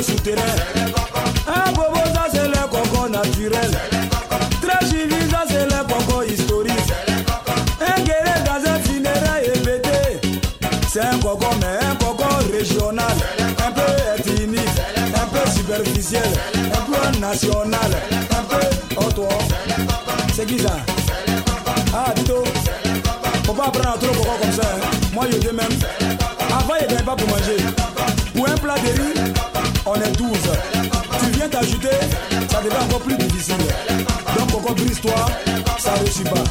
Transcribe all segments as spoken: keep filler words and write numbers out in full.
souterrain. Un bobo, ça c'est le coco naturel. Très chivi, ça c'est le coco historique. Un guerrier dans un funérail est pété. C'est un coco, mais un coco régional. Un peu ethnique, un peu superficiel, un peu national, un peu auto. C'est qui ça? Ah, dis-toi. Faut pas prendre trop coco comme ça. Hein. Moi, je dis même. Avant, il n'y avait pas pour manger. Pour un plat de riz, on est douze. Tu viens t'ajouter, ça devient encore plus difficile. Donc, coco, brise-toi, ça ne réussit pas.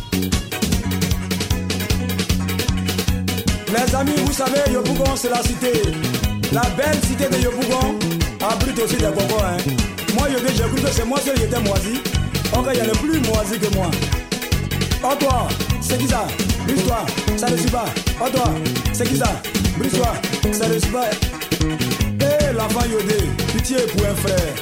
Les amis, vous savez, Yopougon, c'est la cité. La belle cité de Yopougon abrite aussi des cocos. Hein. Moi, je dis, j'ai cru que c'est moi seul qui était moisi. Ok, il y a le plus moisi que moi. Oh toi, c'est qui ça? Brise-toi, ça ne suit pas. Oh toi, c'est qui ça? Brise-toi, ça ne suit pas. Eh, l'enfant Yodé, pitié pour un frère.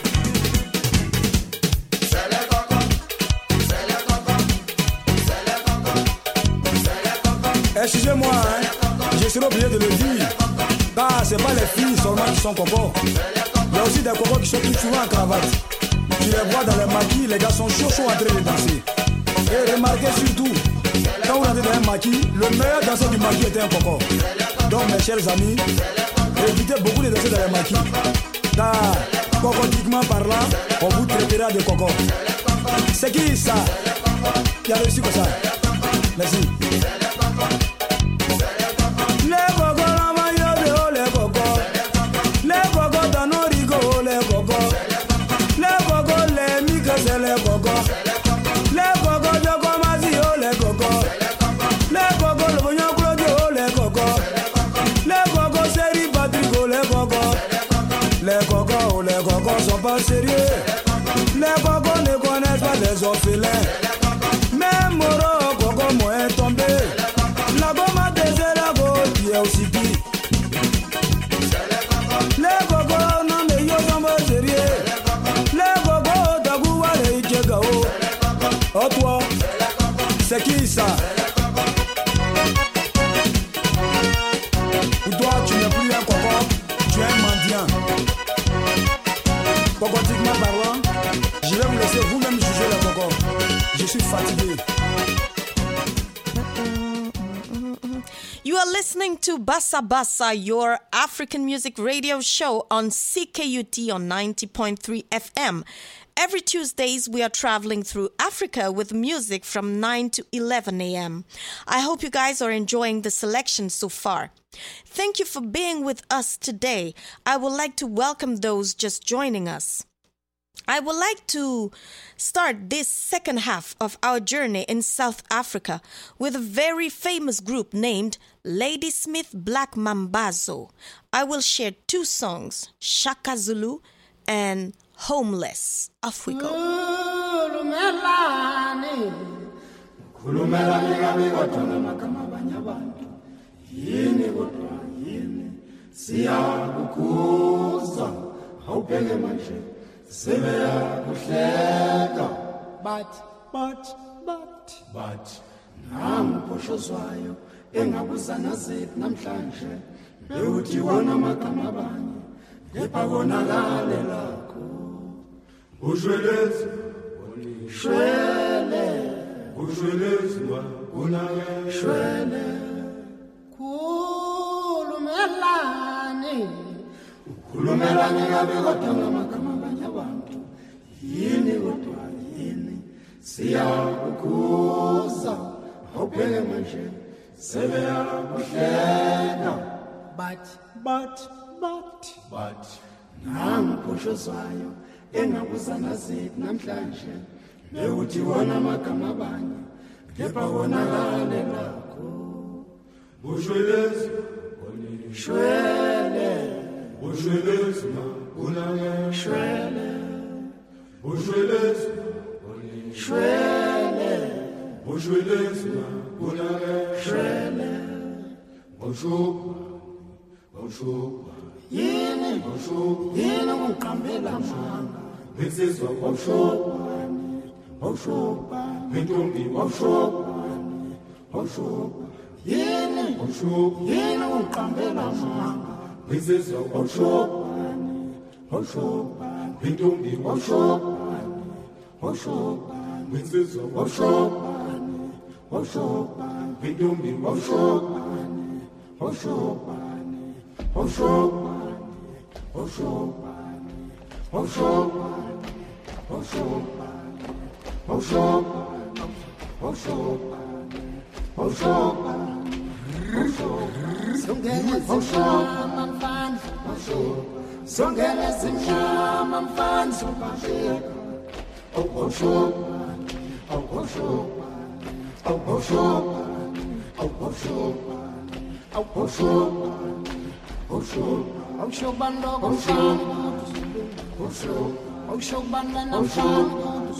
C'est les cocos, c'est les cocos, c'est les cocos, c'est les cocos. Excusez-moi, hein, je serai obligé de le dire. Car c'est pas les filles seulement qui sont cocos. Il y a aussi des cocos qui sont tout souvent en cravate. Tu les vois dans les maquis, les gars sont chauds chauds en train de danser. Et remarquez surtout, quand vous rentrez dans un maquis, le meilleur danseur du maquis était un coco. Donc mes chers amis, évitez beaucoup de danser dans les maquis. Car, cocotiquement parlant, on vous traitera de coco. C'est qui ça? Qui a réussi comme ça? Merci. Les cocos, l'enfant Yodé, les cocos. Les cocos dans nos rigots, les cocos. Les cocos, les micros, c'est les cocos. Les cocos de Comasi, oh les cocos. Les cocos, le bouillon Claudio, oh les cocos. Les cocos, série Patrick, oh les cocos. Les cocos, oh les cocos sont pas sérieux. Les cocos ne connaissent pas les orphelins. Même Moro, coco, moi est tombé. La gomme a déserté la gomme, qui est aussi pire. Les cocos, non mais yo sont pas sérieux. Les cocos, Dagoua, les Ikegao. Oh toi, c'est qui ça? Ou toi, tu n'es plus un coco, tu es un mendiant. Cocotiquement parlant, je vais vous laisser vous-même juger les cocos. Je suis fatigué. You are listening to Bassa Bassa, your African music radio show on C K U T on ninety point three F M. Every Tuesdays, we are traveling through Africa with music from nine to eleven a m I hope you guys are enjoying the selection so far. Thank you for being with us today. I would like to welcome those just joining us. I would like to start this second half of our journey in South Africa with a very famous group named Ladysmith Black Mambazo. I will share two songs, Shaka Zulu and Homeless. Off we go. But, but, but, but, namphoshozwayo engabuzana zethu namhlanje bewuthi wona magama abanye kepha konakale lakho ushwelezi shwele ushwelezi konakale shwele khulumelani khulumelani ngabe kodwa ngamagama abanye abantu yini kodwa yini siyakukuza awubheke manje sebeyakuhleka but but but but namphoshozwayo engabuzana zethu namhlanje bewuthi wona amagama abanye kepha konakale lakho ushwelezi shwele ushwelezi konakale shwele ushwelezi shwele ushwelezi konakale shwele ushuba ushuba yini ushuba yini ungiqambela manga besizwa ushuba ushuba intombi ushuba ushuba yini ushuba yini ungiqambela manga besizwa ushuba Oshobani, intombi Oshobani, Oshobani, insizwa Oshobani, Oshobani, intombi Oshobani, Oshobani, Oshobani, Oshobani, Oshobani, Oshobani, Oshobani, Oshobani, Oshobani, Songela zimhlama mfana, Songela zimhlama mfana, Oh Oshobani, oh Oshobani, oh Oshobani, oh Oshobani, oh Oshobani, Oshobani, Oshobani mfana, Oshobani mfana,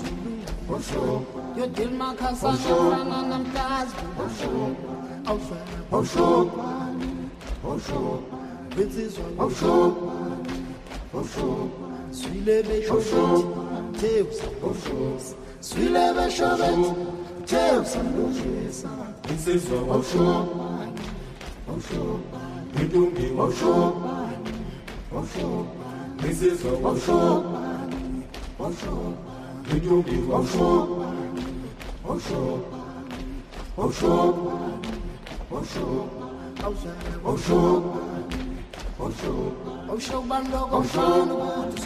Yo dilma khasana mfana namkazi, Oshobani, Oshobani, Oshobani, insizwa Oshobani, Oshobani, swilebe shobet, teusa Oshobani, swilebe shobet, teusa Oshobani, insizwa Oshobani, Oshobani, intombi Oshobani, Oshobani, insizwa Oshobani, Oshobani, intombi Oshobani, Oshobani, Oshobani, Oshobani, Oshobani, Oshobani, Oshobani,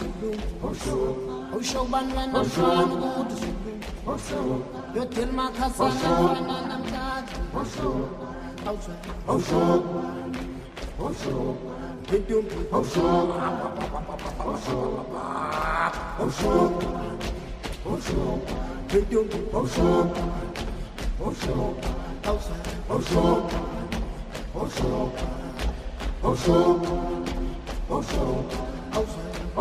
Oshobani, Oshobani, Oshobani, Yo tilma khasana mfana namkazi, Oshobani, Oshobani, Oshobani, intombi Oshobani, Oshobani, Oshobani, intombi Oshobani, Oshobani, Oshobani, Oshobani, Oshobani, Oshobani,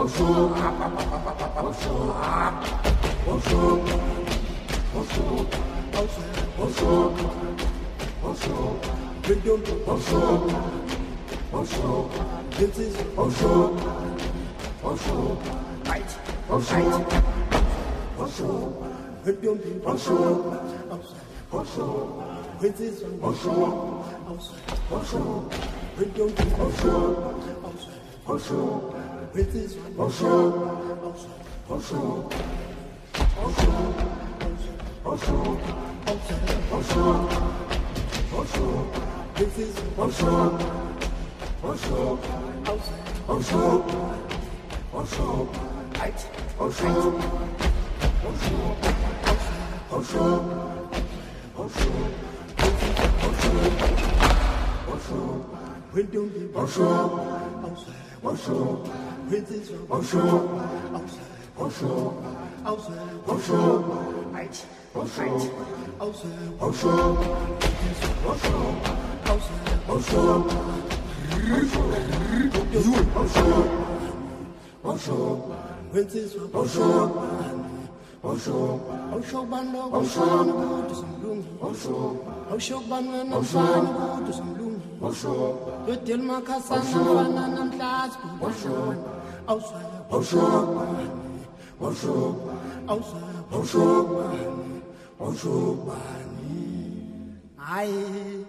Aye,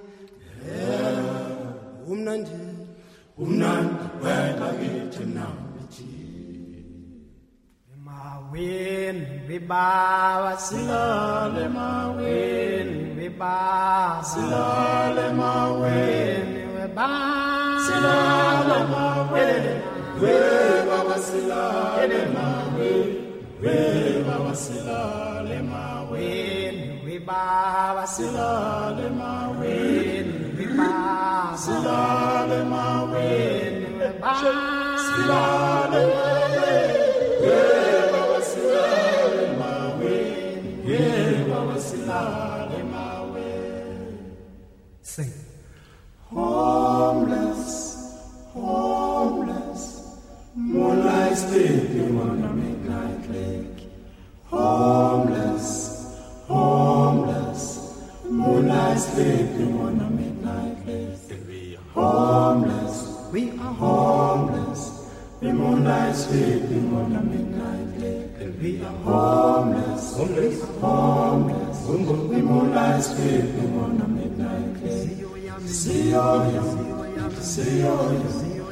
umnandi, umnandi, wena ngithi namthi. Maweni bebaba silale maweni bebaba silale maweni bebaba silale maweni bebaba silale maweni bebaba silale maweni bebaba silale maweni bebaba silale maweni bebaba silale Sing. Homeless, homeless, moonlight sleeping on a midnight lake. Homeless, homeless, moonlight sleeping on a midnight lake. Homeless, we are homeless, the moonlight sleeping on a midnight lake. We are homeless, homeless, homeless, the moonlight sleeping on a midnight lake. See you, see you, see you,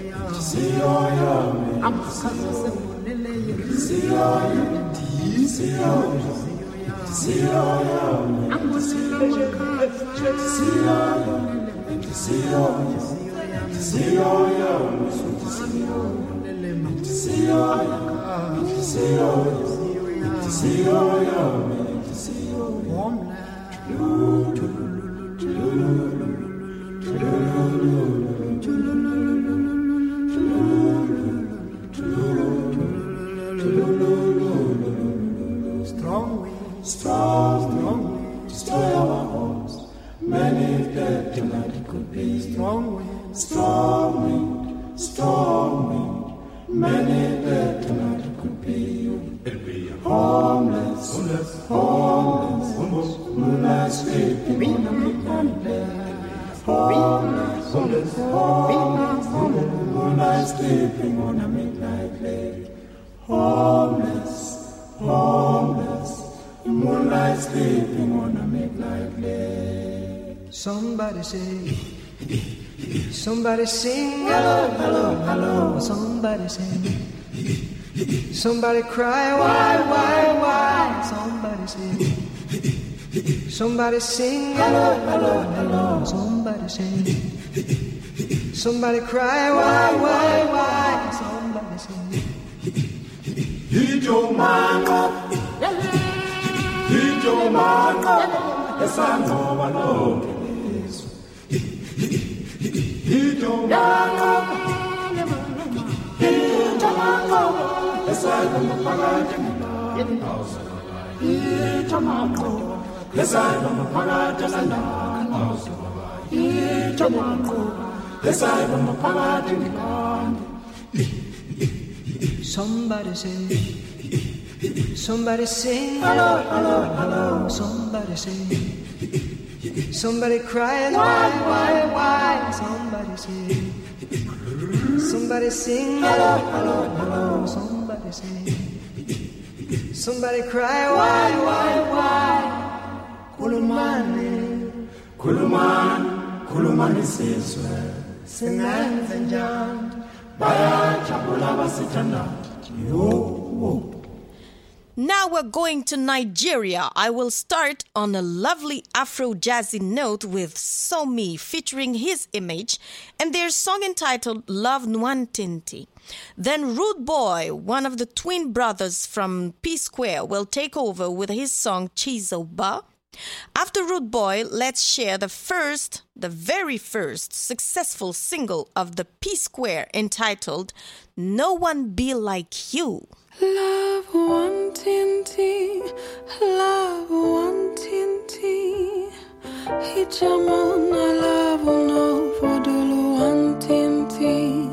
Strong wind, strong wind, destroy our homes. Many dead tonight it could be. Strong wind, strong wind, strong wind. Many dead tonight it could be. It'll be homeless, homeless, homeless, homeless. Moonlight sleeping on a midnight lake. Homeless, homeless, homeless, homeless. Moonlight sleeping on a midnight lake. Homeless, homeless. Moonlight sleeping on a midnight lake. Somebody say, somebody sing, hello, hello, hello. Somebody sing, somebody cry, why, why, why? Somebody say, somebody sing, hello, hello, hello. Somebody sing, somebody cry, why, why, why? Somebody sing. Hit your man up, hit your man up. Yes, I know, I know it is. Hit your man up, hit your man up. Yes, I know, I know it is. Hit your man up. Yes, I know, I know it is. Hit your man up. Yes, I know, I know it is. Somebody say, somebody sing, hello, hello, hello. Somebody sing, somebody crying, why, why, why? Somebody sing, somebody sing, hello, hello, hello. Somebody sing, somebody cry, why, why, why? Kulumani, Kuluman, Kuluman isizwe. singenze njani? Bayajabula basithanda. Yo. Now we're going to Nigeria. I will start on a lovely Afro-jazzy note with Somi featuring His Image and their song entitled Love Nwantiti. Then Rude Boy, one of the twin brothers from P-Square, will take over with his song Chizoba. After Rude Boy, let's share the first, the very first successful single of the P-Square entitled No One Be Like You. Love Nwantiti, love Nwantiti. Hijamona love no fodulu Nwantiti.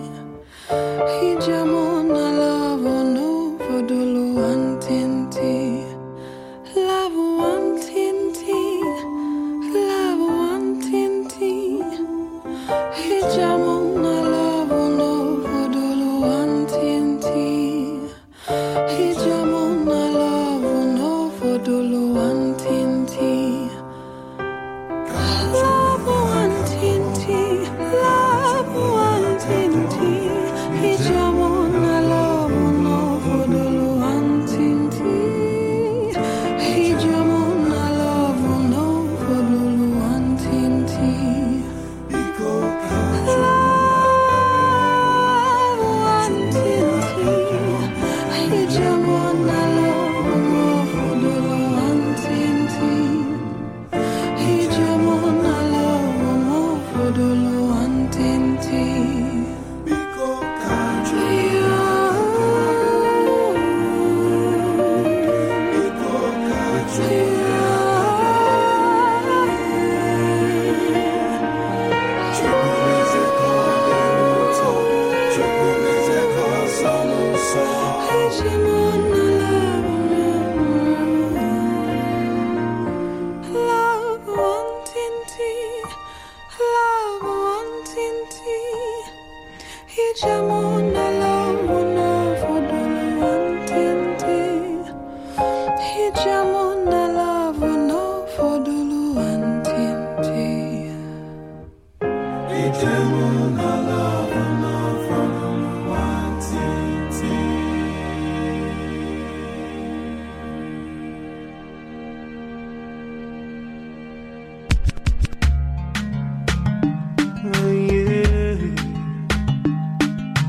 Hijamona love no fodulu Nwantiti. Love Nwantiti, love Nwantiti. Hijamona love no fodulu Nwantiti. Hijamona love no fodulu Nwantiti. Love Nwantiti, love Nwantiti.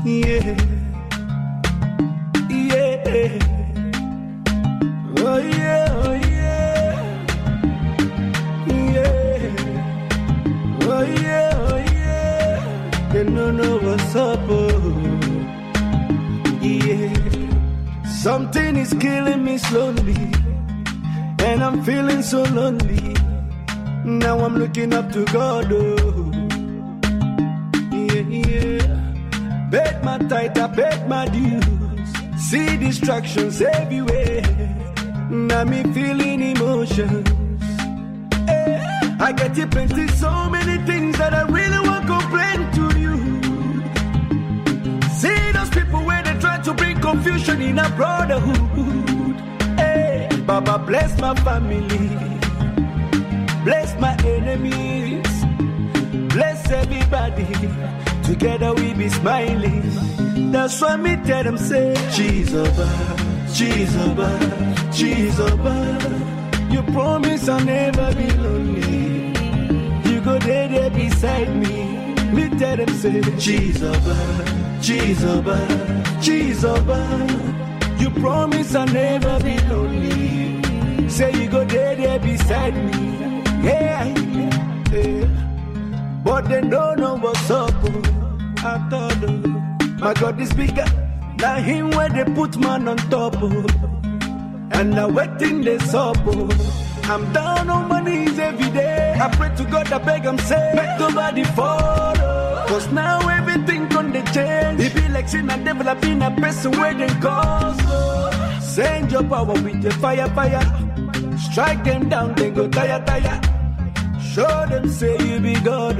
Yeah. Yeah. Oh yeah, oh yeah. Yeah. Oh yeah, oh yeah. They don't know what's up, oh. Yeah. Something is killing me slowly, and I'm feeling so lonely. Now I'm looking up to God, oh. Yeah, yeah. Paid my tithe, I paid my dues. See distractions everywhere. Now me feeling emotions. Eh, I get you plenty, so many things that I really want to complain to you. See those people where they try to bring confusion in a brotherhood. Eh, Baba bless my family, bless my enemies, bless everybody. Together we be smiling. That's why me tell them say, Jesus, Jesus, Jesus. You promise I'll never be lonely. You go there, there beside me. Me tell them say, Jesus, Jesus, Jesus. You promise I'll never be lonely. Say you go there, there beside me. Yeah, yeah. But they don't know what's up. I thought, oh, my God is bigger. Now him where they put man on top. Oh. And now waiting this up. Oh. I'm down on my knees every day. I pray to God, I beg him, say, make nobody follow. Cause now everything gonna change. It be like sin and developing a person where they cause. Oh. Send your power with the fire, fire. Strike them down, they go tire, tire. Show them say you be God.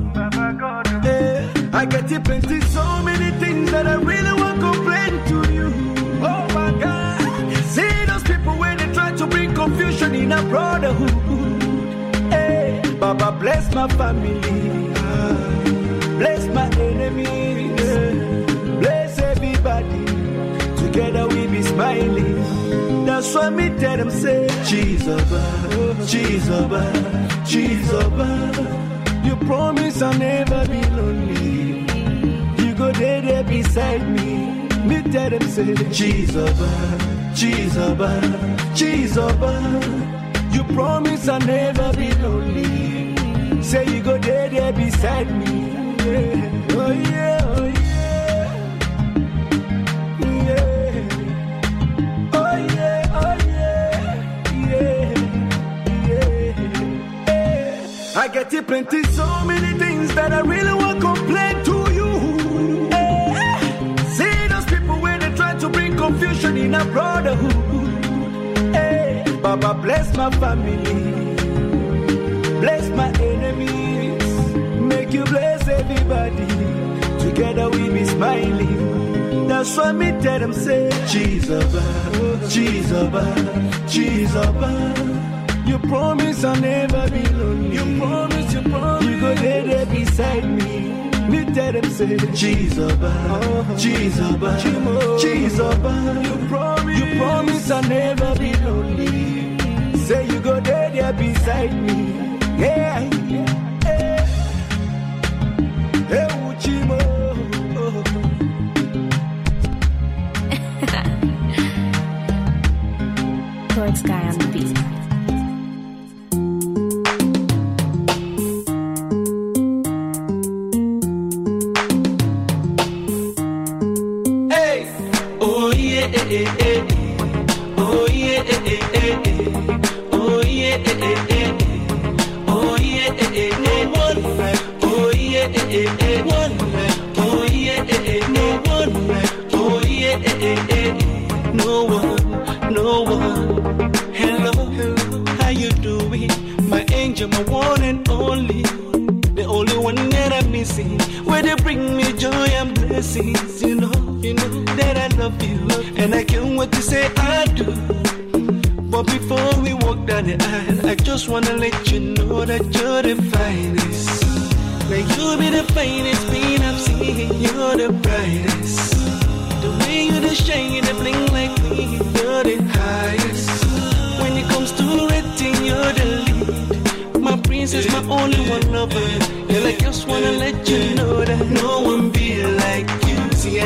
Yeah, I get you plenty, so many things that I really want to complain to you. Oh my God. See those people where they try to bring confusion in a brotherhood. Hey, Baba bless my family, bless my enemies, bless everybody. Together we be smiling. That's why me tell them say, Jesus, Jesus, Jesus. You promise I'll never be lonely. You go there, there beside me. Me tell them say, Jesus, Jesus, Jesus. You promise I'll never be lonely. Say you go there, there beside me. Yeah. Oh yeah, oh yeah. I get you plenty, so many things that I really want to complain to you. Hey. See those people where they try to bring confusion in a brotherhood. Hey. Baba bless my family, bless my enemies, make you bless everybody. Together we be smiling. That's why me tell them say, Jesus, Jesus, Jesus. You promise I'll never be lonely. You promise, you promise. You go there, there beside me. Me tell them say, Jesus, oh, Jesus, Jesus. You promise, you promise I'll never be lonely. Say you go there, there beside me. Yeah, yeah, yeah. Hey, Uchimo. Towards Guy on the beat. No one, no one. Hello, hello, how you doing? My angel, my one and only. The only one that I'm missing. Where they bring me joy and blessings. You know, you know that I love you. And I can't wait to say I do. But before we walk down the aisle, I just wanna let you know that you're the finest. Like you be the finest being I've seen. You're the brightest. The way you the shine, you the bling like me. You're the highest. When it comes to rating, you're the lead. My princess, my only one lover. Girl, I just wanna let you know that no one be like you. See,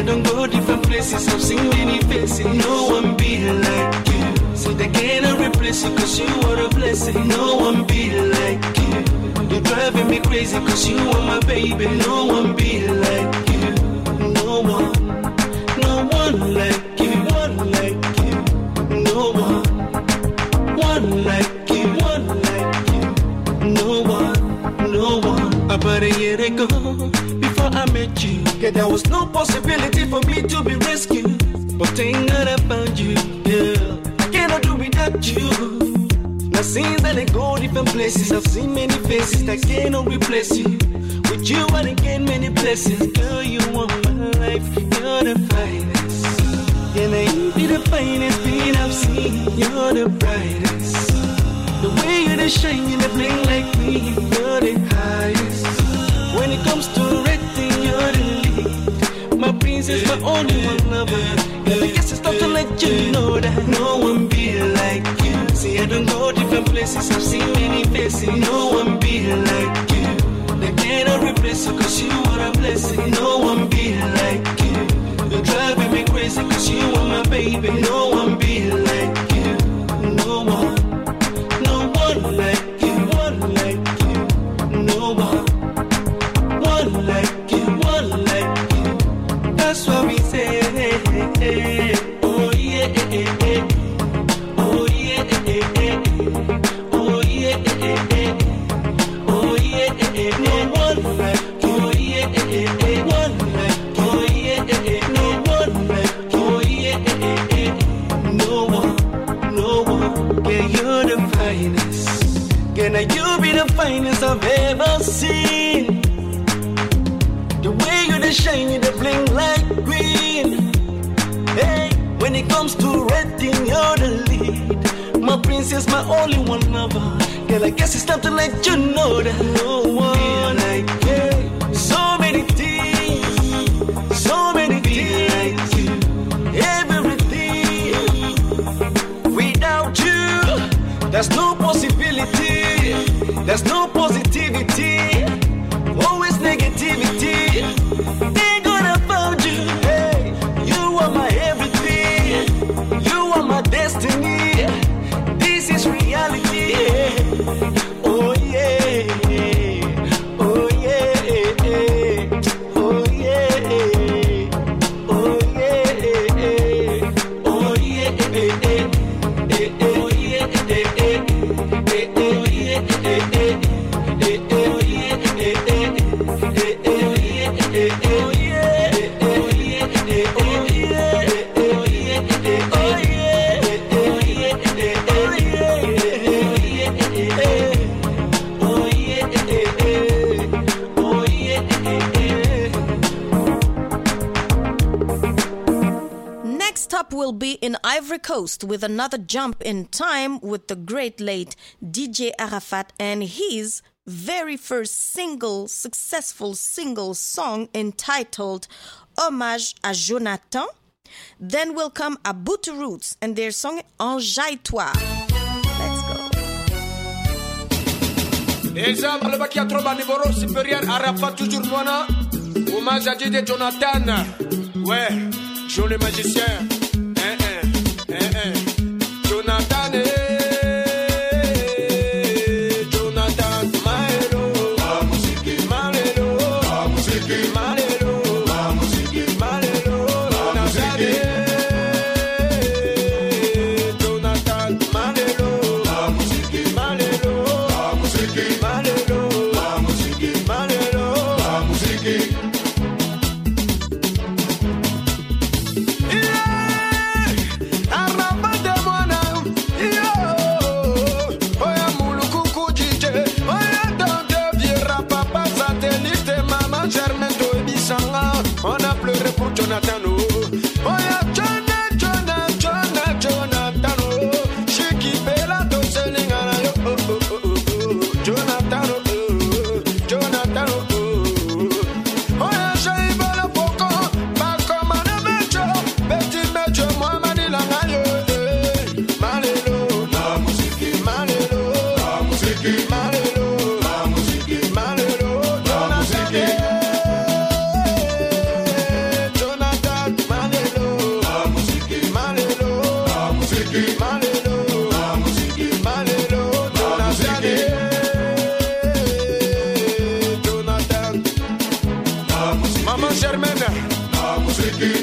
I don't go different places, I've seen many faces. No one be like you. See, they cannot replace you, cause you are a blessing. No one be like you. You're driving me crazy, cause you are my baby. No one be like you. No one, no one like you. One like you. No one, one like you. One like you. No one, no one. About a year ago, before I met you, yeah, there was no possibility for me to be rescued. But thank God I found you, yeah. I cannot do without you. Now since I go different places, I've seen many faces that cannot replace you. With you I gain many blessings. Girl, you are my life, you're the finest. Yeah, now you be the finest thing I've seen. You're the brightest. The way you the shine, you the bling like me. You're the highest. When it comes to rating, you're the lead. My princess, my only one lover. Girl, I guess it's time to let you know that no one be like you. See, I don't go different places, I've seen many faces. No one be like you. They cannot replace you, cause you are a blessing. No one be like you. You're driving me crazy, cause you are my baby. No one be like you. No one, no one like you. One like you. No one, one like you. One like you. That's what we say. Oh yeah, oh yeah, oh yeah, oh yeah. No one like you. Oh yeah, one like you. Oh yeah, no one like you. Oh yeah, no one, no one. Yeah, you're the finest. Can you be the finest I've ever seen? The way you the shine, you the bling like green. Hey, when it comes to rating, you're the lead. My princess, my only one lover. Girl, I guess it's time to let you know that no one like you. So many things, so many things like you. Everything without you, there's no possibility. There's no positivity. Always negativity. Ain't gonna find you. Hey, you are my everything. You are my destiny. This is reality. Oh yeah. Oh yeah. Oh yeah. Oh yeah. Oh yeah. Oh Next up will be in Ivory Coast with another jump in time with the great late D J Arafat and his very first single, successful single song entitled Hommage à Jonathan. Then will come Abutu Roots and their song Enjaille-toi. Let's go. Déjà, le bac qui a trop bas niveau supérieur, Arafat toujours moi. Hommage à D J Jonathan. Ouais, joli magicien. Hein, hein, hein, hein. Jonathan, eh. Yeah!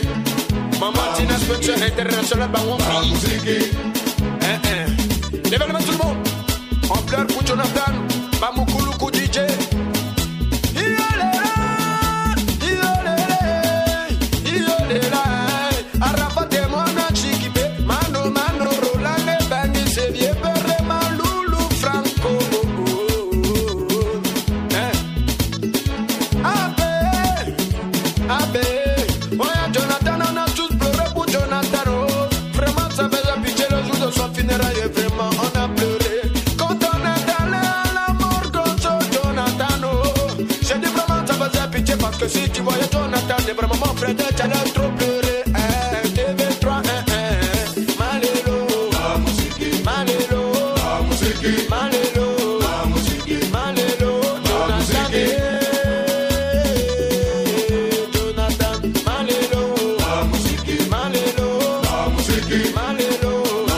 Maman Tina Spectre International Bawon musique. Eh eh. L'événement tout le monde. En pleure pour Jonathan. Bamukuluku D J. Vraiment on a pleuré quand on est allé à la mort contre Jonathan. J'ai dit vraiment ça faisait pitié parce que si tu voyais Jonathan, c'est vraiment mon frère, tu allais trop pleurer. Eh, T V trois, eh, eh, Malélo, la musique, Malélo, la musique, Malélo, la musique, Malélo, Jonathan, Jonathan, Malélo, la musique, Malélo, la musique, Malélo.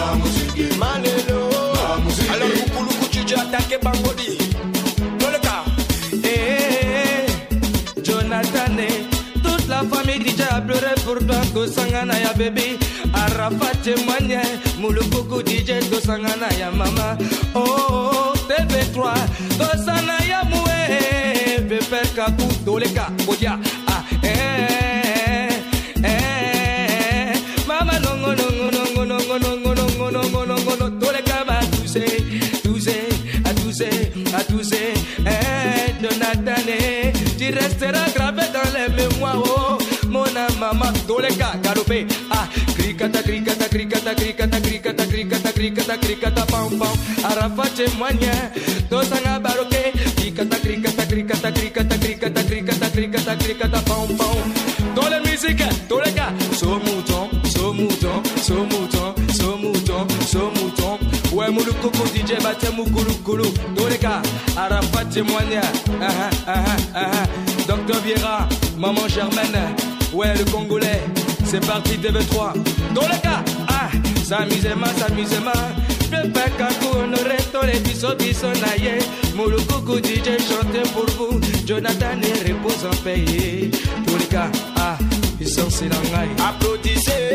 Alors Kukuluku tu dis attaqué Bangodi. Dans le cas. Eh, Jonathan, toute la famille D J a pleuré pour toi. Kosangana ya bébé, Arafat témoignait. Moulukoko D J Kosangana ya maman. Oh, T V trois, Kosana ya moué. Pépé Kakou, dans le cas. Bodia, ah, eh, eh, maman non non non non non non non non non non non dans le cas va tousser, tousser, à tousser, à tousser. Eh, Jonathan, tu resteras gravé dans les mémoires. Oh, mon maman, dans le cas, galopé. Ah, cricata, cricata, cricata, cricata, cricata, cricata, cricata, cricata, pam pam. Arafat témoignait, tosanga baroque. Cricata, cricata, cricata, cricata, cricata, cricata, cricata, cricata, pam pam. Dans la musique, dans le cas, so mouton, so mouton, so mouton, so mouton, so mouton. Ouais, Moulukoko D J batte Moukoulou, dans le cas, Arafat témoignait. Ah ah ah ah. Docteur Viera, maman Germaine, ouais, le Congolais, c'est parti T V trois. Dans le cas, ah, s'amusez-moi, s'amusez-moi. Le Pekakou, honoré, tous les bisous, bisous, naïe. Moulukoko D J chantait pour vous. Jonathan et repose en paix. Dans le cas, ah, ils sont silangaï. Applaudissez.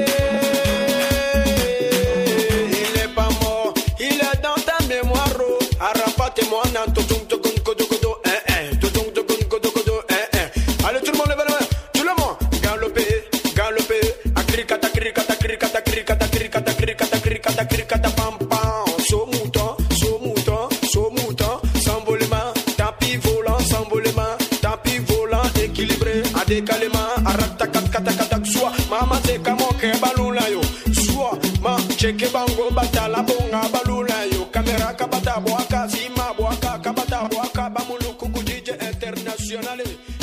Il est pas mort, il est dans ta mémoire. Arafat et moi, nan, totum, tokum, kodo, kodo, eh, eh, totum, tokum, kodo, kodo, eh, eh. Allez, tout le monde, levez la main, tout le monde, galopez, galopez, akrikata, krikata, krikata, krikata, krikata, krikata, krikata, krikata, pam, pam, so mouton, so mouton, so mouton, s'envolement, tapis volant, s'envolement, tapis volant, équilibré, à décalement, aratakat, katakatak, soit, maman, c'est comme un ballon là, yo, soit, ma, check bango, batala, bonga, ballon là, yo, caméra, kabata, boaka, zima, boaka, kabata, boaka, bamulukuku, D J international.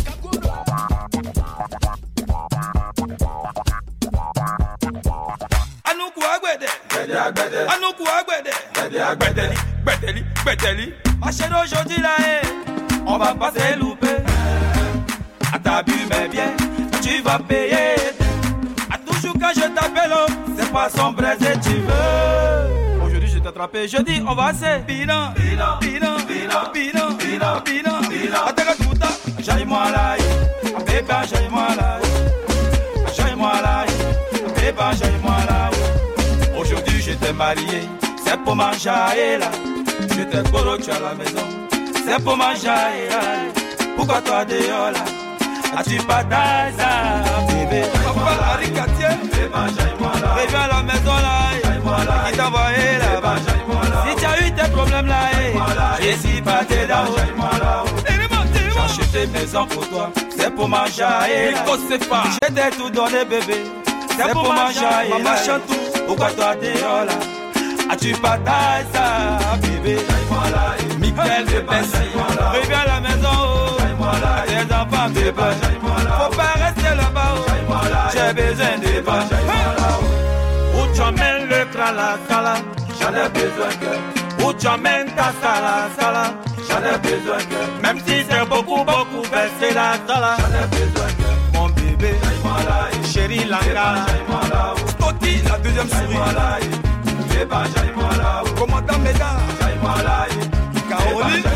Anoukou Agwede, Anoukou Agwede, Gbedeli, Gbedeli, Gbedeli. Ma chérie aujourd'hui là, on va pas se louper. À ta bu mais bien, tu vas payer. À toujours quand je t'appelle, c'est pas son braise et tu veux. Aujourd'hui je t'ai attrapé, je dis on va se bilan, bilan, bilan, bilan, bilan, bilan, bilan, bilan. Attends tout ça, j'aille-moi là, bébé, j'aille-moi là, j'aille-moi là, bébé, j'aille-moi là. Aujourd'hui je t'ai marié, c'est pour manger là. Je t'ai coro, tu à la maison, c'est pour manger là. Pourquoi toi dehors là? As-tu pas d'aise, bébé? Papa Aricatier, reviens à la maison là, qui t'a envoyé là-bas. Si tu as eu tes problèmes là, je suis pas tes là. J'ai acheté maison pour toi, c'est pour manger là. Je t'ai tout donné bébé, c'est pour manger là. Pourquoi toi dehors là? As-tu pas d'aise, bébé? Michael de Bessie, reviens à la maison. Tes enfants me débats. Faut pas rester là-bas. J'ai besoin de pas. Où tu emmènes le krala sala, j'en ai besoin que. Où tu emmènes ta sala sala, j'en ai besoin que. Même si c'est beaucoup beaucoup baissé la sala, j'en ai besoin que. Mon bébé, chéri Langa, Stoti la deuxième souris. Commandant Médard, Caroline,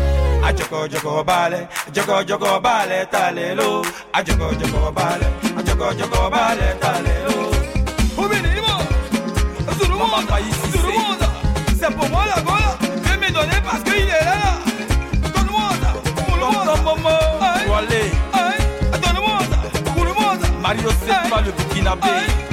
Adjoko Joko Bale, Joko Joko Bale, Talelo, Adjoko Joko Bale, Joko Joko Bale Kaleo. Maman Païs, tout le monde. C'est pour moi la gola. Je vais me donner parce qu'il est là. Tout le monde. Pour le monde. Momo. Wale. Tout le monde. Pour le monde. Mario Sepa le Burkinabé.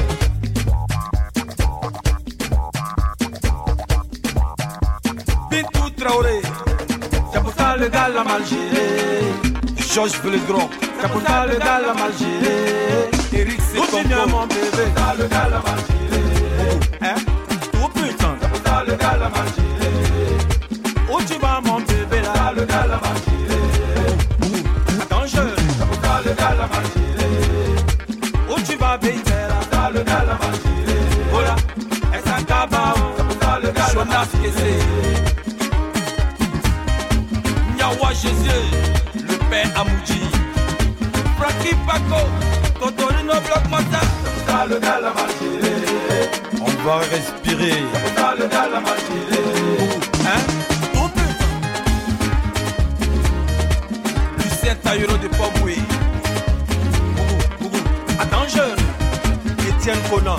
Bintou Traoré. C'est pour ça le gars l'a mal géré. Georges Pellegrin. C'est pour ça le gars l'a mal géré. Eric Sekonko. Mon bébé. Le gars l'a mal géré. Hein? Oh putain. C'est pour ça le gars l'a mal géré. Où tu vas mon bébé là? Le gars l'a mal géré. Attends je. C'est pour ça le gars l'a mal géré. Où tu vas baby là? Le gars l'a mal géré. Oh là. Et ça cabao. C'est pour ça le gars l'a mal géré. Nyawa Jésus. Le père Amoudji. Frankie Paco. Cotorino Bloc Mata. C'est pour ça le gars l'a mal géré. On va respirer. C'est pour ça le gars l'a mal géré. Hein? Oh putain. Lucien Taillero de Poboué. Attends jeune. Étienne Conan.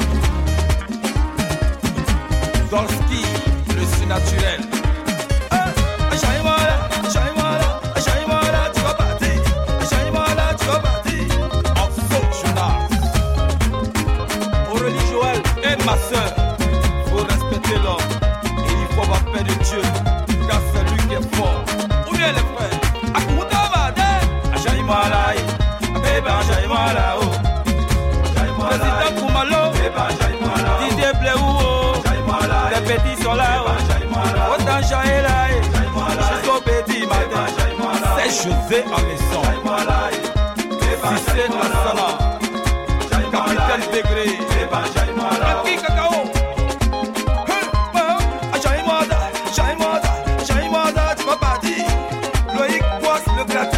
Gorski, le surnaturel. Achaïmala, Achaïmala, Achaïmala, tu vas partir. Achaïmala, tu vas partir. En faux Jonas. Aurélie Joël et ma soeur. Faut respecter l'homme. Et il faut avoir peur de Dieu. Car c'est lui qui est fort. Où bien les frères? Akouta Bade. Achaïmala, Bébé Achaïmala, oh. Président Koumalo. Bébé Achaïmala. Didier Bléou, oh. Les petits sont là, oh. Autant Jaïla, jusqu'au petit matin. C'est José en maison. Cissé Lassana. Capitaine Degré. Aki Kakao. Achaïmada, Achaïmada, Achaïmada, tu vas partir. Loïc Boisse le gratté.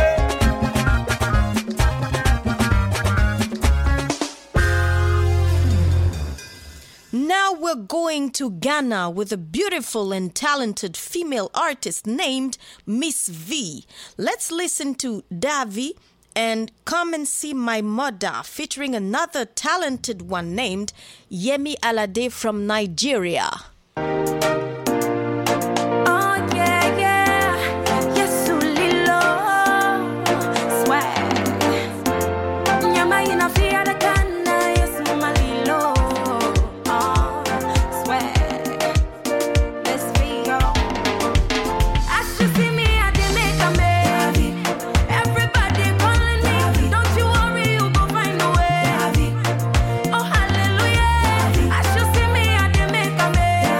Now we're going to Ghana with a beautiful and talented female artist named Miss V. Let's listen to Davi and Come and See My Mother featuring another talented one named Yemi Alade from Nigeria. Oh hallelujah, I should see me at the make a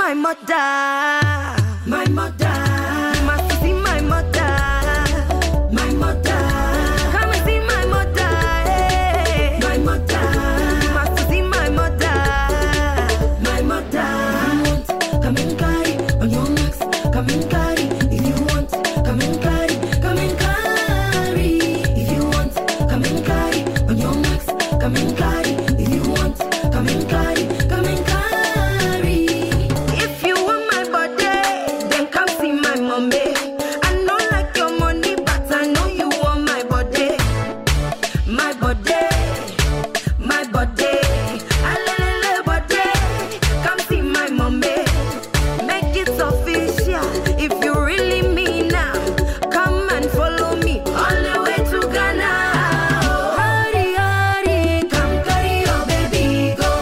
my mother, my mother. You must see my mother, my mother. Come and see my mother, hey. My mother. You must see my mother, my mother. Come and carry on your necks, come and carry if you want. Come and carry, come and carry if you want. Come and carry on your necks, come and carry if you want. Come and carry, come and carry. If you want my body, then come see my mommy. I know like your money, but I know you want my body. My body, my body. Alele body. Come see my mommy. Make it official. If you really mean now, come and follow me all the way to Ghana. Hurry, hurry, come carry your baby, go.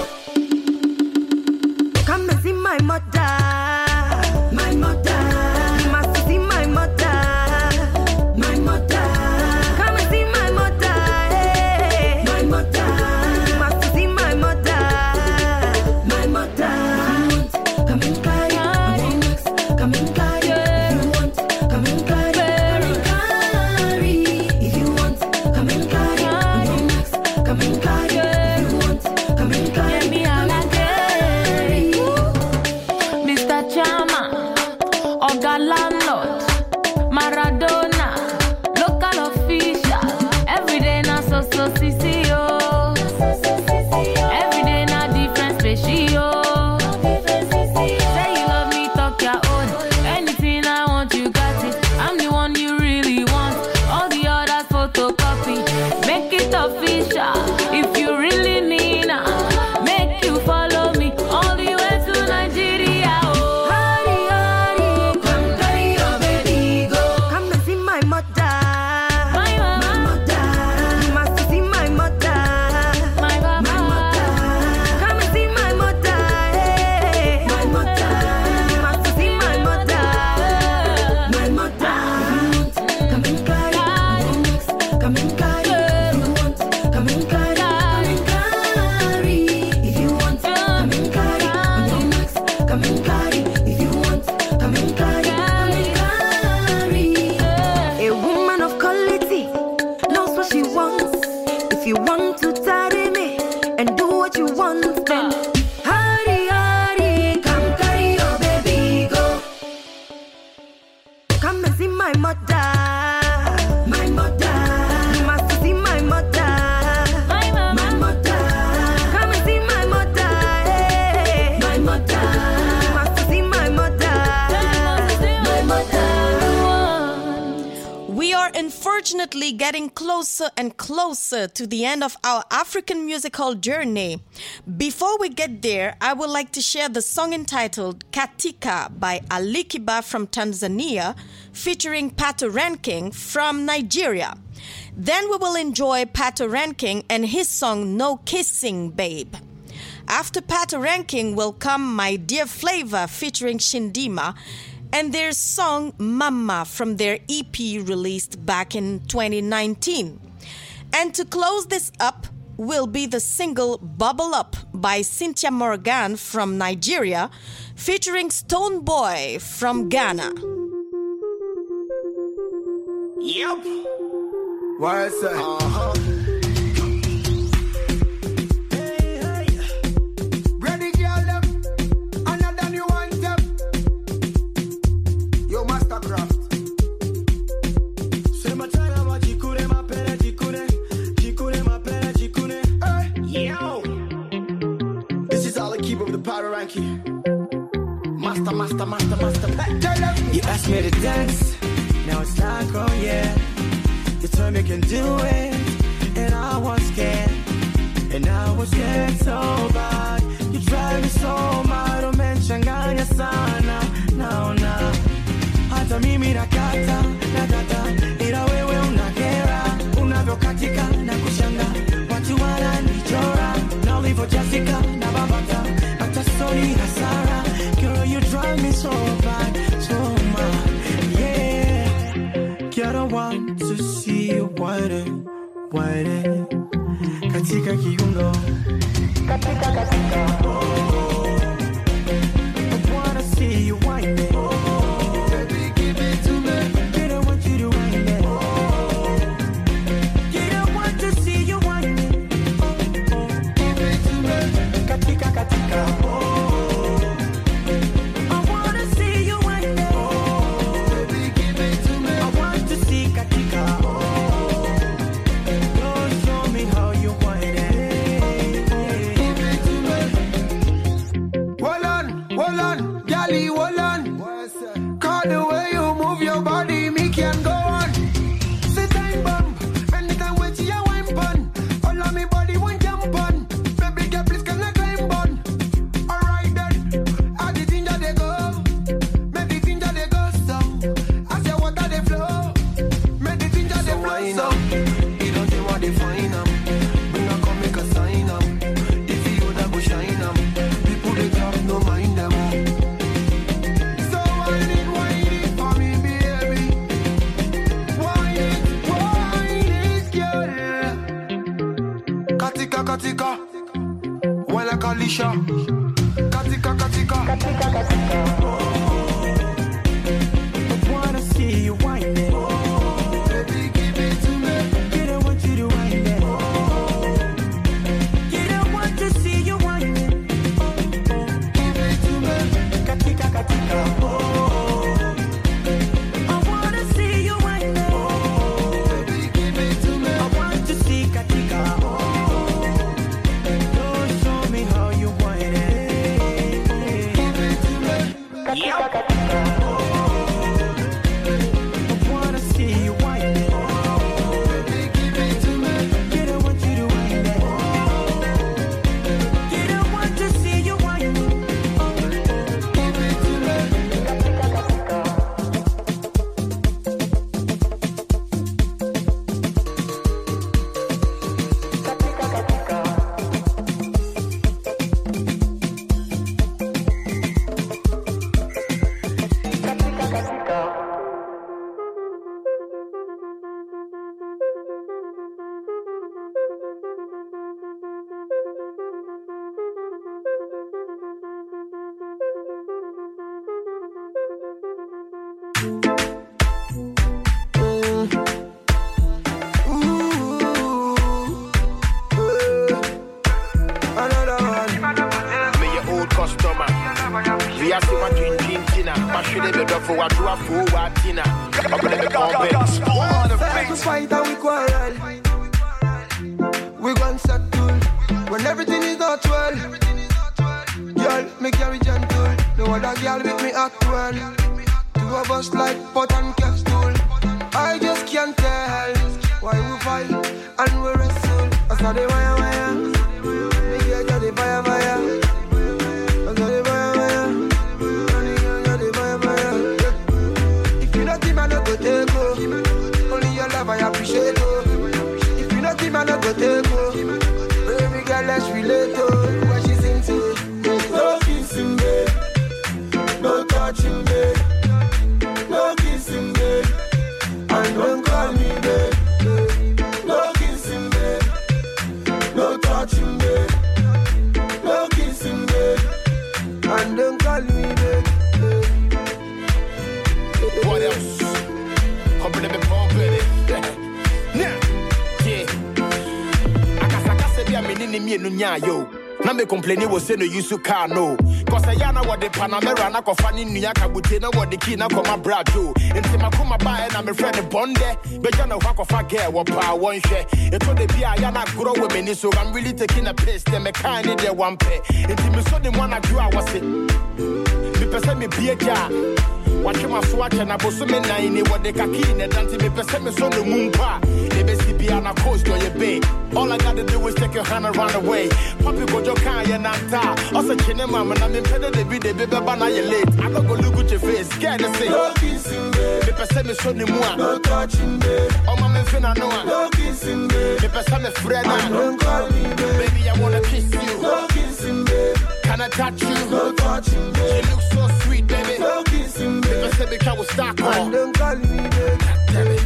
Come and see my mother, my mother. You must see my mother, my mother. Come and see my mother, hey. My mother. You must see my mother, my mother. Come and carry, come and carry. If you want, come and carry, if you want, come and carry. Come and carry, if you want, come and carry. Mister Chama, Oga Landlord, Maradona, local official. Every day na so so C C O. Every day na different species. Say you love me, talk your own. Anything I want, you got it. I'm the one you really want. All the others photocopy. Make it official. If you really mean it, make you follow me all the way to Nigeria. Oh. Hurry, hurry, come carry your baby, go. Come and see my mother, My mama, my mother. You must see my mother, my my mama. mother. Come and see my mother, hey. My mother. You must see my mother, my mother. Come and carry, come and carry. If you want, come and carry, come and carry. If you want, come and carry. Come and carry. If you want, come and carry, come and carry. A woman of quality knows what she wants. If you want to tarry me and do what you want, then hurry, hurry, come carry your baby, go. Come and see my mother, my mother. You must see my mother, My mama. my mother. Come and see my mother, hey. My mother. You must see my mother, my mother. We are unfortunately getting closer and closer to the end of our African musical journey. Before we get there, I would like to share the song entitled Katika by Ali Kiba from Tanzania, featuring Pato Ranking from Nigeria. Then we will enjoy Pato Ranking and his song No Kissing Babe. After Pato Ranking will come My Dear Flavor featuring Shindima and their song Mama from their E P released back in twenty nineteen. And to close this up will be the single Bubble Up by Cynthia Morgan from Nigeria featuring Stone Boy from Ghana. Yep. Why say? Uh-huh. Hey, hey. Ready, girl, them. Another new one, them. Yo, Mastercraft. C'est ma tana ma jikune ma pere jikune jikune ma pere jikune. Hey. Yo. This is all I keep of the power ranking. Master, master, master, master. Hey, tell them. You asked me to dance, now it's like oh yeah. You told me you can do it, and I was scared, and I was scared so bad. You drive me so mad, umenichanganya sana, naona hata mimi nakata nakata, ila wewe unakera, unavyokatika na kushanga, watu wananichora, na ulivyojazika na babata, hata soni hasara. Girl, you drive me so bad, so mad, yeah. Girl, I want to see you whiten, whiten, katika kiuno, katika katika, oh, I wanna the way you move your body, me can go on. Sit time bomb, anytime when you wine bun. All of me body won't jump on. Baby girl, please can I climb on? Alright then, I the thing that they go. Make the thing that they go so. As your water they flow. Make the thing that they flow so. You don't see what they find them. Bring a come make a sign them. If you that go shine them. People they talk no mind them. So wine it, wine it for me, baby. Wine it, wine it, girl. Katika, katika. Wine like Alicia. Katika, katika. Katika, katika. I wanna see you wine it. Baby, give it to me. You don't want you to wine it. You don't want to see you wine it. Give it to me. Katika, katika. I wanna see you wine it. Baby, give it to me. I want to see katika. Don't show me how you wine it. Give it to me. Katika, katika. I wanna see you wine it. Baby, give it to me. You don't want you to wine it. You don't want to see you wine it. Give it to me. Katika, katika. Katika, katika. Katika, katika. Another one. Me your old customer. We are still watching Jim Tina. But should they be done for what you are for what Tina? I'm gonna be We fight and we quarrel. We gon' settle when everything is not well. Girl, me carry gentle. No other girl with me act well. Two of us like pot and capsule. I just can't tell why we fight and we wrestle. I saw the wire wire. Me get the fire fire. I saw the fire fire. Running on the fire fire. If you not team, I not go take go. Only your love I appreciate go. If you not team, I not go take go. Baby girl, let's relate to what she sing to. No kissing, babe. No touching, babe. No kissing, babe. And don't call me, babe. No kissing, babe. No touching, babe. No kissing, babe. And don't call me, babe. What else? Come to me pumping it. Now, yeah. Akasakase bi amenini mi enu nya yo. Na me complain was say no use car no. Cause I yana what the Panamera na kofa ni nua kabute na what the key na koma brajo. Enti makoma ba na me friend bonde. Be jana wa kofa girl wa pa one hwe. Eto de bia yana grow with me so I'm really taking a piss them me kind in there one pay. Enti me so the one I do I was it. Me pese me bia ja. Watch my swatch and I boss me nine what the kaki ne dante me pese me so the moon pa. Ebe si bia na coast or your bay. All I gotta do is take your hand and run away. Papi go jo kan ya nanta. Also chine mama na me pede de bi de be ba na ye late. I don't go look at your face. Scared to say. No kissing, babe. Me pese me so ni mua. No touching, babe. Oh mama finna no. No kissing, babe. Me pese me friend And na. don't call me, babe. Baby I wanna kiss you. No kissing, babe. Can I touch you? No touching, babe. You look so sweet, baby. No kissing, babe. Me pese me can we start And on. don't call me, babe. Damn it.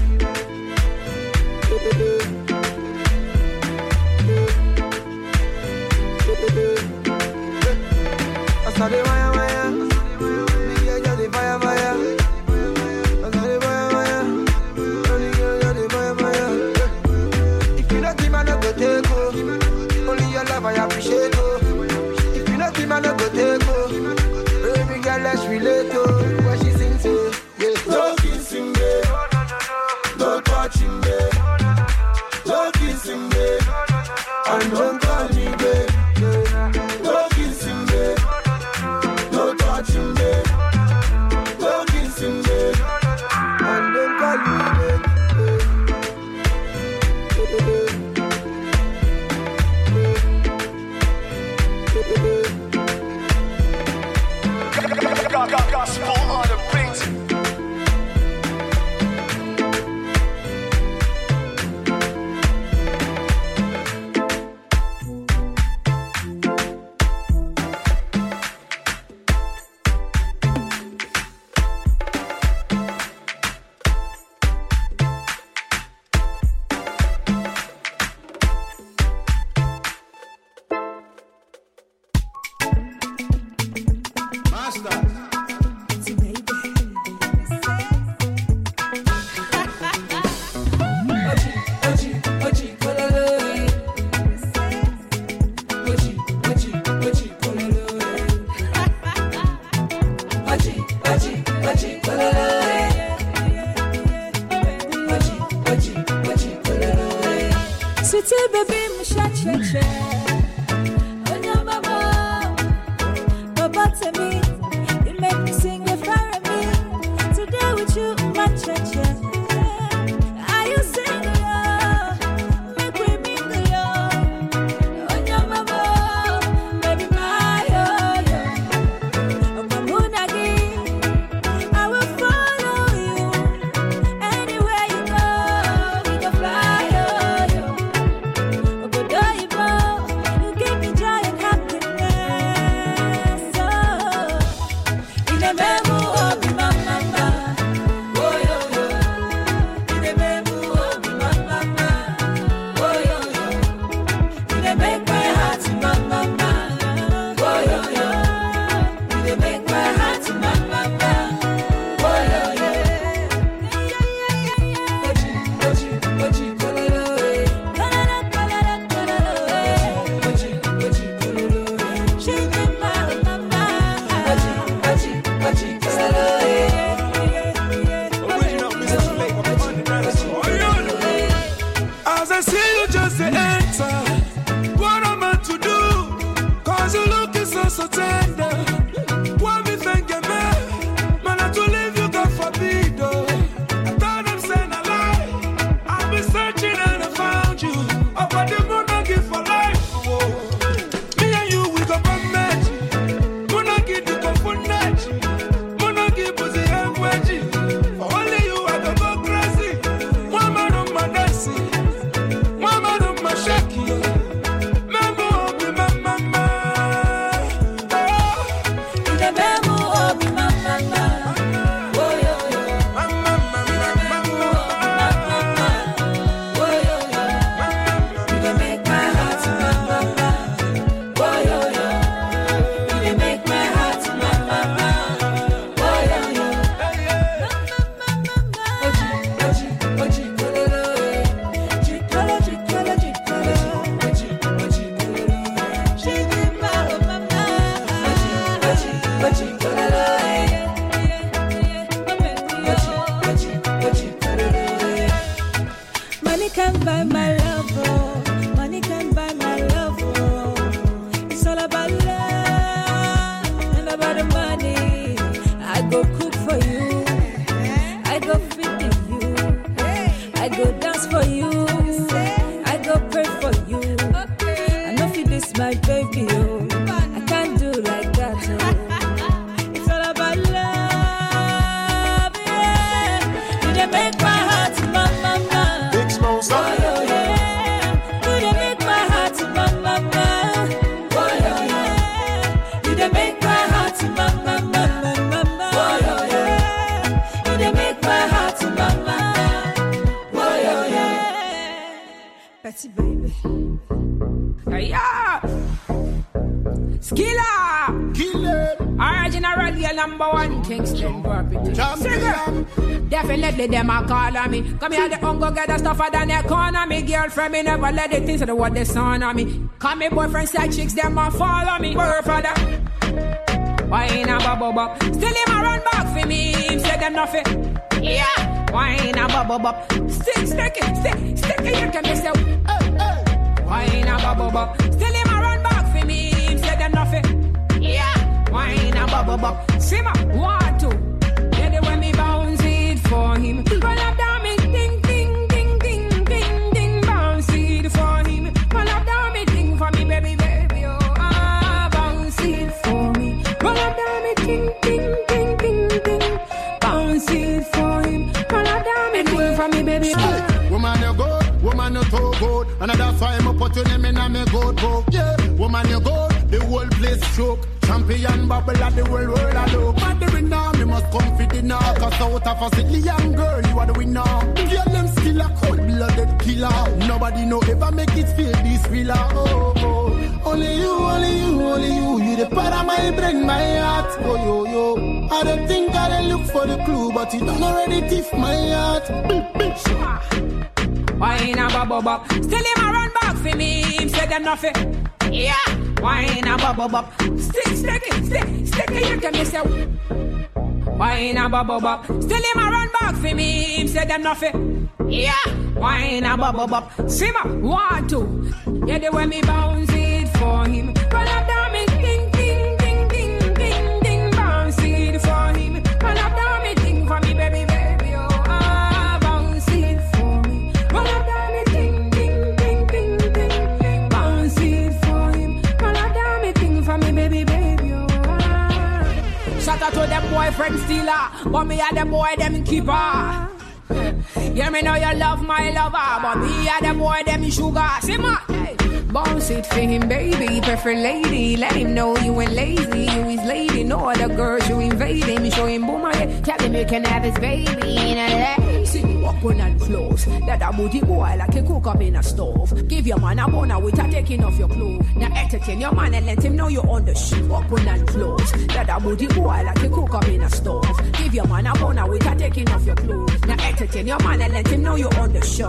I saw the wire wire. Me get the fire fire. I saw the wire wire. Only girl got the fire fire. If you not team, I not go take go. Only your love I appreciate go. If you not team, I not go take go. Baby girl, let's relate to what she sing to. Yeah. No kissing, babe. No touching, babe. No kissing, babe. And don't call me, babe. No kissing, babe. Gospel on the beat. Definitely them a call on me. Come here, the uncle get the stuff than the economy. Girlfriend, me never let the things to the what they son on me. Come me boyfriend side chicks, them a follow me. Word for that. Wine a bubble bop. Still him a run back for me. Him say them nothing. Yeah. Wine a bubble bop. Stick, stick it, stick, stick it. You can miss it. Wine a bubble bop. Still him a run back for me. Him say them nothing. Yeah. Wine a bubble bop. Simmer, one, two. Get it when me bounce it for him. Run up down me, ding, ding, ding, ding, ding, ding. Bounce it for him. Run up down me, ding for me, baby, baby, oh. Ah, bounce it for me. Run up down me, ding, ding, ding. thing for me, baby. Woman, you good, woman, you too good. And that's why I'm put your name in a me good book. Yeah, woman, you good, the whole place shook. Champion bubble at the world world I look. But the winner, me must come for dinner. Cause out of a sickly young girl, you are the winner. Girl, them still a cold-blooded killer. Nobody no ever make it feel this thriller. Oh, oh. Only you, only you, only you. You the part of my brain, my heart. Oh, yo, yo. I don't think I done look for the clue, but you done already thief my heart. Wine a bubble bop. Still him a run back for me. Him say them nothing. Yeah. Wine a bubble bop. Stick, stick it, stick, stick it. You can miss it. Wine a bubble bop. Still him a run back for me. Him say them nothing. Yeah. Wine a bubble bop. Simmer, one, two. Yeah, the way me bounce it for him. Run up down me, ding, ding, ding, ding, ding, ding. Bounce it for him. Run up down me, ding for me, baby, baby. Oh, ah, bounce it for me. Run up down me, ding, ding, ding, ding, ding. Bounce it for him. Run up down me, ding for me, baby, baby. Oh, ah. Shout out to them boyfriend stealer, but me and the boy them keeper. Yeah, me know you love my lover, but me and the boy them sugar. See ma, hey. Bounce it for him, baby, prefer lady. Let him know you ain't lazy, you is lady. No other girls you invade him, show him boom again. Tell him you can have his baby in a lazy. Open and close, that a booty boy like a cook up in a stove. Give your man a boner without taking off your clothes. Now entertain your man and let him know you're on the ship. Open and close, that a booty boy like a cook up in a stove. Give your man a boner without taking off your clothes. Now entertain your man and let him know you're on the show.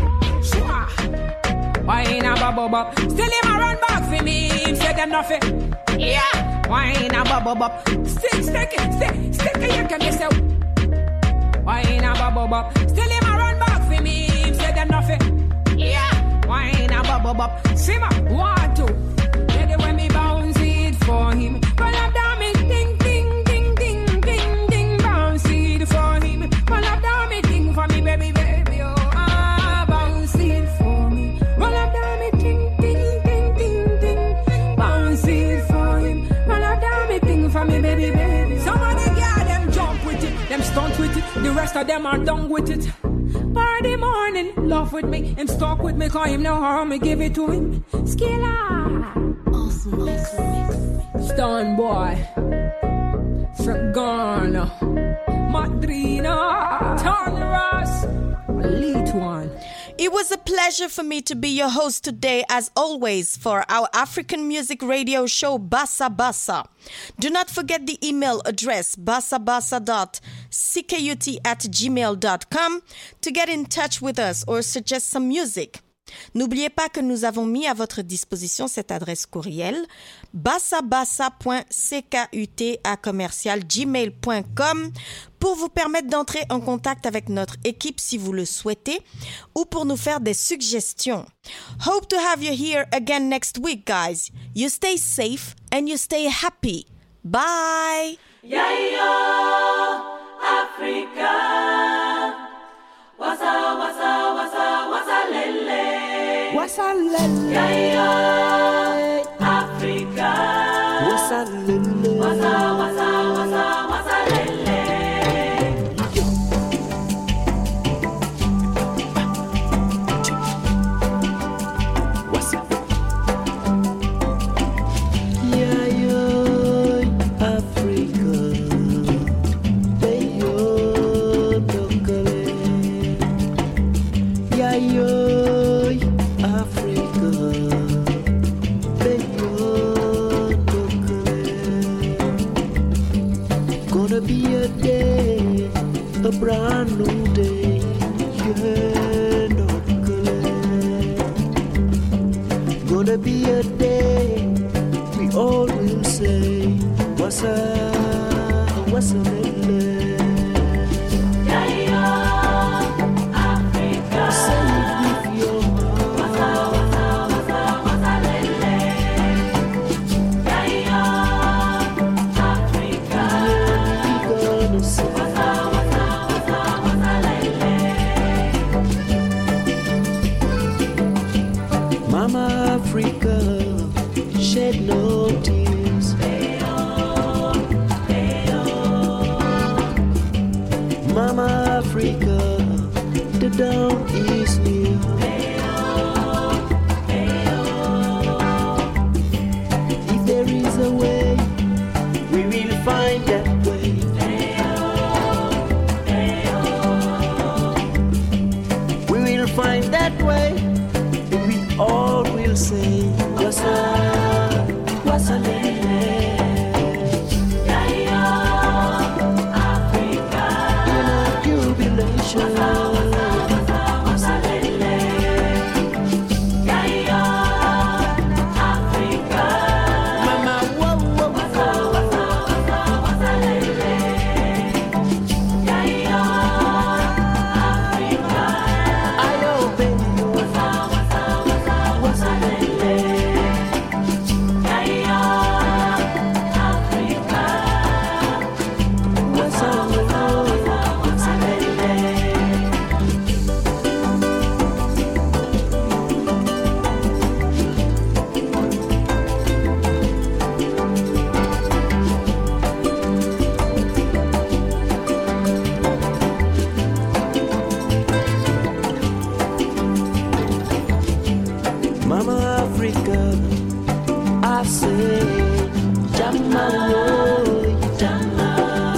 Shua. Wine a bubble bop. Still him a run back for me. Him say them nothing. Yeah. Wine a bubble bop. Stick, stick it, stick, stick it. You can miss it. Wine a bubble bop. Still him a run back for me. Him say them nothing. Yeah. Wine a bubble bop. Simmer, one, two. Yeah, the way me bounce it for him. Run up down me, ding, ding, ding, ding, ding, ding. Bounce it for him. Run up down me, ding for me, baby, baby. Oh, ah, bounce it for me. Run up down me, ding, ding, ding, ding, ding. Bounce it for him. Run up down me, ding for me, baby, baby. Some of the girls, them jump with it, them stunt with it. The rest of them are done with it. Party morning, love with me. Him stuck with me, call him no harm, me give it to him. Skilla. Awesome, awesome. Stun boy. From Ghana. Madrina. Tony Ross. Elite one. It was a pleasure for me to be your host today, as always, for our African music radio show, Bassa Bassa. Do not forget the email address, bassabassa dot c k u t at gmail dot com, to get in touch with us or suggest some music. N'oubliez pas que nous avons mis à votre disposition cette adresse courriel, bassabassa point c k u t à commercial gmail point com, pour vous permettre d'entrer en contact avec notre équipe si vous le souhaitez, ou pour nous faire des suggestions. Hope to have you here again next week, guys. You stay safe and you stay happy. Bye! Yayo, Africa. Wasa, wasa, wasa, wasa, lele. Wasa, lele. Yayo, Africa. Wasa, lele. Wasa, wasa, wasa, wasa, lele. A brand new day, yeah, not gonna be a day we all will say, what's up, what's up, shed no tears. Mama Africa, the dawn is new. If there is a way, we will find that way. We will find that way, and we all will say, Wassa, Wassa Lele. In a jubilation. Mama Africa, I say, Jama, oh, Jama.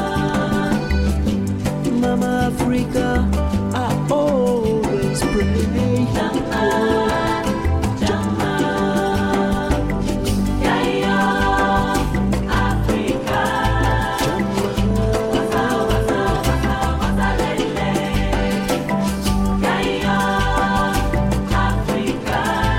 Mama Africa, I always pray. Jama, Jama. Yayo, Africa. Jama, wasa, wasa, wasa, wasa, lele. Yayo, Africa.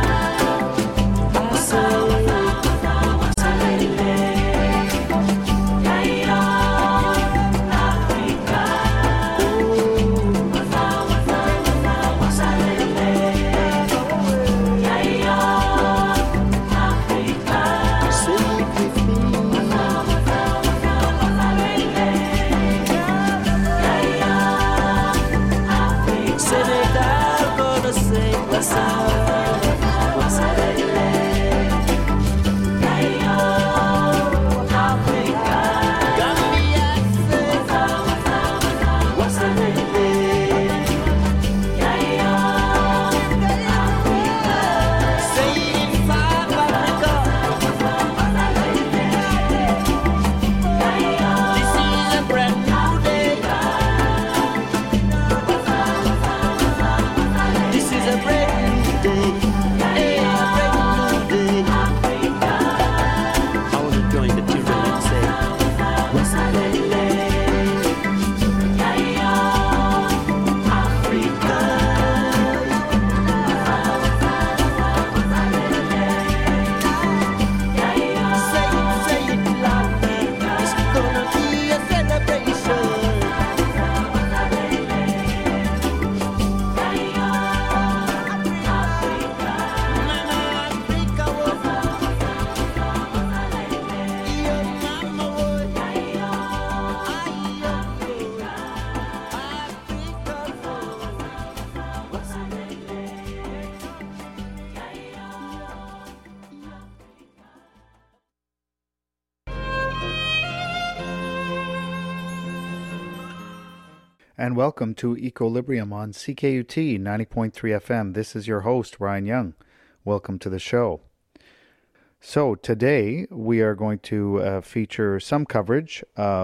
And welcome to Equilibrium on C K U T ninety point three F M. This is your host, Ryan Young. Welcome to the show. So today we are going to uh, feature some coverage of